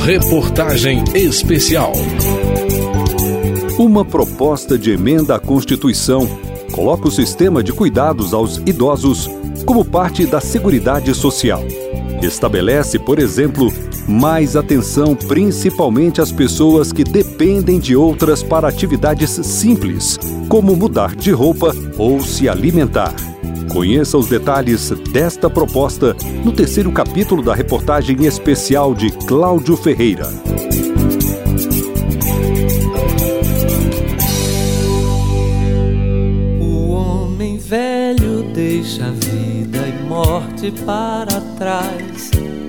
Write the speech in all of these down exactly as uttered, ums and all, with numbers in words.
Reportagem especial. Uma proposta de emenda à Constituição coloca o sistema de cuidados aos idosos como parte da Seguridade Social. Estabelece, por exemplo, mais atenção principalmente às pessoas que dependem de outras para atividades simples, como mudar de roupa ou se alimentar. Conheça os detalhes desta proposta no terceiro capítulo da reportagem especial de Cláudio Ferreira. O homem velho deixa a vida e morte para trás.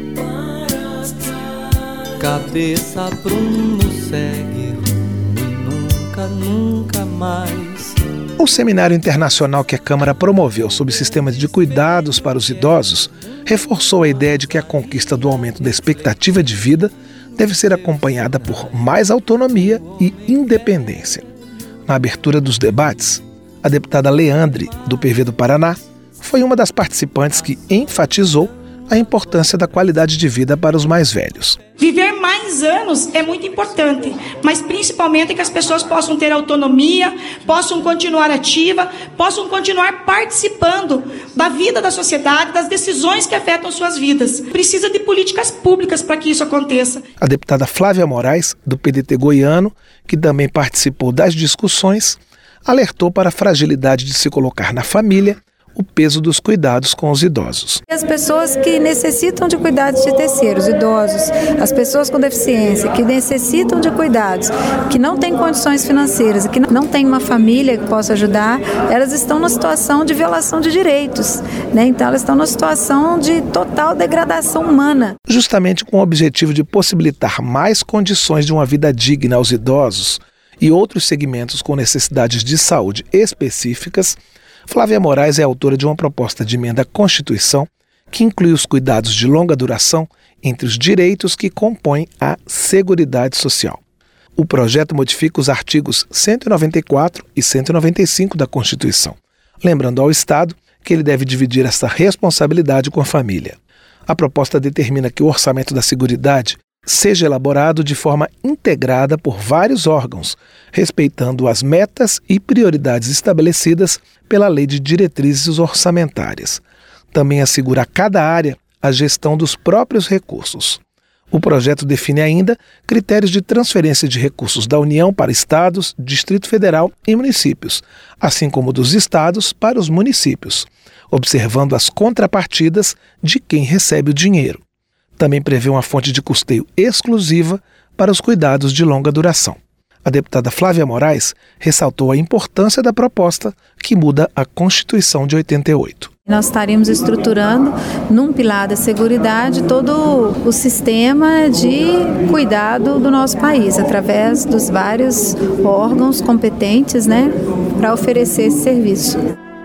Cabeça Bruno segue rumo e nunca, nunca mais. O seminário internacional que a Câmara promoveu sobre sistemas de cuidados para os idosos reforçou a ideia de que a conquista do aumento da expectativa de vida deve ser acompanhada por mais autonomia e independência. Na abertura dos debates, a deputada Leandre, do P V do Paraná, foi uma das participantes que enfatizou a importância da qualidade de vida para os mais velhos. Viver mais anos é muito importante, mas principalmente que as pessoas possam ter autonomia, possam continuar ativa, possam continuar participando da vida da sociedade, das decisões que afetam suas vidas. Precisa de políticas públicas para que isso aconteça. A deputada Flávia Moraes, do P D T goiano, que também participou das discussões, alertou para a fragilidade de se colocar na família o peso dos cuidados com os idosos. As pessoas que necessitam de cuidados de terceiros, idosos, as pessoas com deficiência, que necessitam de cuidados, que não têm condições financeiras, que não têm uma família que possa ajudar, elas estão numa situação de violação de direitos, né? Então elas estão numa situação de total degradação humana. Justamente com o objetivo de possibilitar mais condições de uma vida digna aos idosos e outros segmentos com necessidades de saúde específicas, Flávia Moraes é autora de uma proposta de emenda à Constituição que inclui os cuidados de longa duração entre os direitos que compõem a Seguridade Social. O projeto modifica os artigos cento e noventa e quatro e cento e noventa e cinco da Constituição, lembrando ao Estado que ele deve dividir essa responsabilidade com a família. A proposta determina que o orçamento da Seguridade seja elaborado de forma integrada por vários órgãos, respeitando as metas e prioridades estabelecidas pela Lei de Diretrizes Orçamentárias. Também assegura a cada área a gestão dos próprios recursos. O projeto define ainda critérios de transferência de recursos da União para estados, Distrito Federal e municípios, assim como dos estados para os municípios, observando as contrapartidas de quem recebe o dinheiro. Também prevê uma fonte de custeio exclusiva para os cuidados de longa duração. A deputada Flávia Moraes ressaltou a importância da proposta que muda a Constituição de oitenta e oito. Nós estaremos estruturando, num pilar da seguridade, todo o sistema de cuidado do nosso país, através dos vários órgãos competentes, né, para oferecer esse serviço.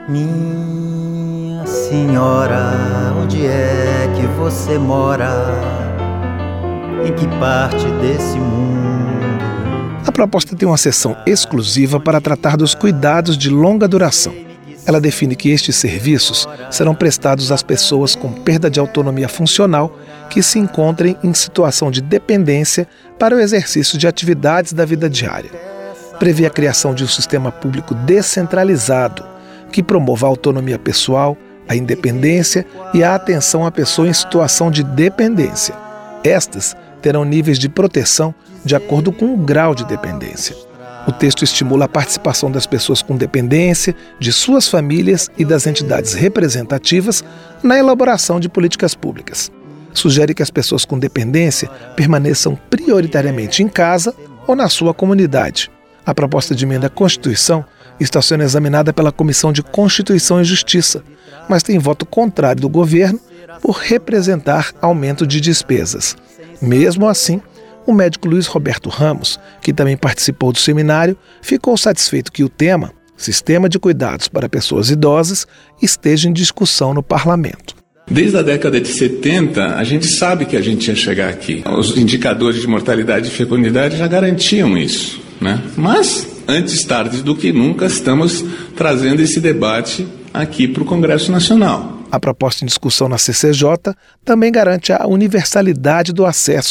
Minha senhora, onde é que você mora? Em que parte desse mundo? A proposta tem uma seção exclusiva para tratar dos cuidados de longa duração. Ela define que estes serviços serão prestados às pessoas com perda de autonomia funcional que se encontrem em situação de dependência para o exercício de atividades da vida diária. Prevê a criação de um sistema público descentralizado que promova a autonomia pessoal, a independência e a atenção à pessoa em situação de dependência. Estas terão níveis de proteção de acordo com o grau de dependência. O texto estimula a participação das pessoas com dependência, de suas famílias e das entidades representativas na elaboração de políticas públicas. Sugere que as pessoas com dependência permaneçam prioritariamente em casa ou na sua comunidade. A proposta de emenda à Constituição está sendo examinada pela Comissão de Constituição e Justiça, mas tem voto contrário do governo por representar aumento de despesas. Mesmo assim, o médico Luiz Roberto Ramos, que também participou do seminário, ficou satisfeito que o tema, Sistema de Cuidados para Pessoas Idosas, esteja em discussão no parlamento. Desde a década de setenta, a gente sabe que a gente ia chegar aqui. Os indicadores de mortalidade e fecundidade já garantiam isso, né? Mas, antes tarde do que nunca, estamos trazendo esse debate aqui para o Congresso Nacional. A proposta em discussão na C C J também garante a universalidade do acesso,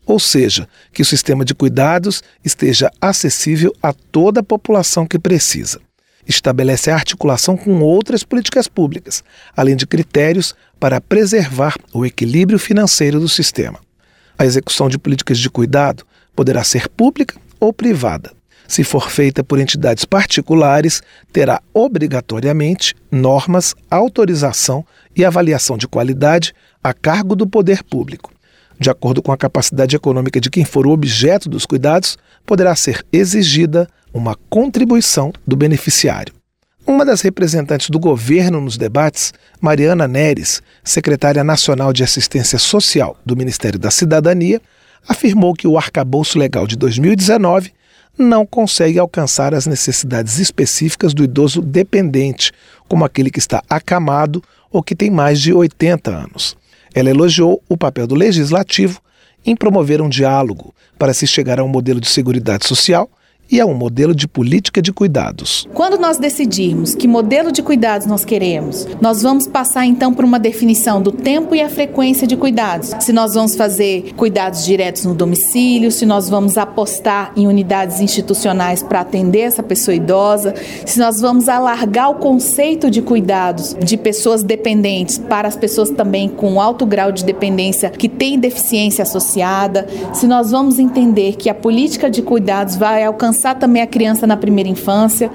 ou seja, que o sistema de cuidados esteja acessível a toda a população que precisa. Estabelece a articulação com outras políticas públicas, além de critérios para preservar o equilíbrio financeiro do sistema. A execução de políticas de cuidado poderá ser pública ou privada. Se for feita por entidades particulares, terá obrigatoriamente normas, autorização e avaliação de qualidade a cargo do poder público. De acordo com a capacidade econômica de quem for o objeto dos cuidados, poderá ser exigida uma contribuição do beneficiário. Uma das representantes do governo nos debates, Mariana Neres, secretária nacional de Assistência Social do Ministério da Cidadania, afirmou que o arcabouço legal de dois mil e dezenove não consegue alcançar as necessidades específicas do idoso dependente, como aquele que está acamado ou que tem mais de oitenta anos. Ela elogiou o papel do Legislativo em promover um diálogo para se chegar a um modelo de seguridade social e a um modelo de política de cuidados. Quando nós decidirmos que modelo de cuidados nós queremos, nós vamos passar então por uma definição do tempo e a frequência de cuidados. Se nós vamos fazer cuidados diretos no domicílio, se nós vamos apostar em unidades institucionais para atender essa pessoa idosa, se nós vamos alargar o conceito de cuidados de pessoas dependentes para as pessoas também com alto grau de dependência que têm deficiência associada, se nós vamos entender que a política de cuidados vai alcançar também a criança na primeira infância.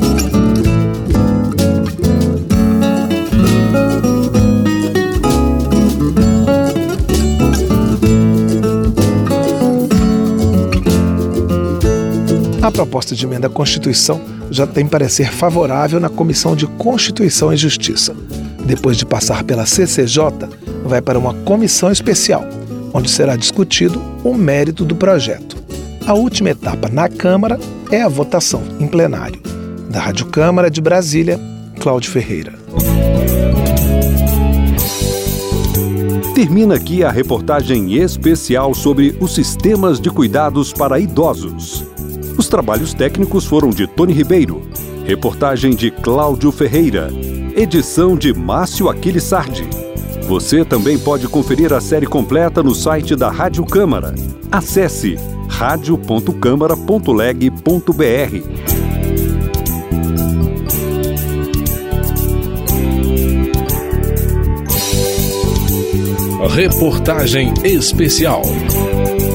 A proposta de emenda à Constituição já tem parecer favorável na Comissão de Constituição e Justiça. Depois de passar pela C C J, vai para uma comissão especial, onde será discutido o mérito do projeto. A última etapa na Câmara é a votação em plenário. Da Rádio Câmara de Brasília, Cláudio Ferreira. Termina aqui a reportagem especial sobre os sistemas de cuidados para idosos. Os trabalhos técnicos foram de Tony Ribeiro, reportagem de Cláudio Ferreira, edição de Márcio Aquiles Sardi. Você também pode conferir a série completa no site da Rádio Câmara. Acesse rádio ponto câmara ponto leg ponto br. Reportagem especial.